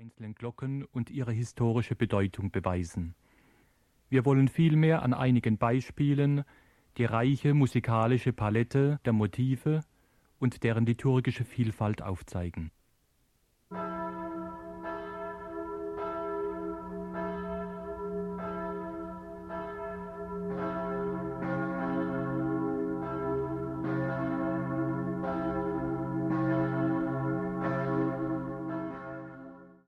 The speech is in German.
einzelnen Glocken und ihre historische Bedeutung beweisen. Wir wollen vielmehr an einigen Beispielen die reiche musikalische Palette der Motive und deren liturgische Vielfalt aufzeigen.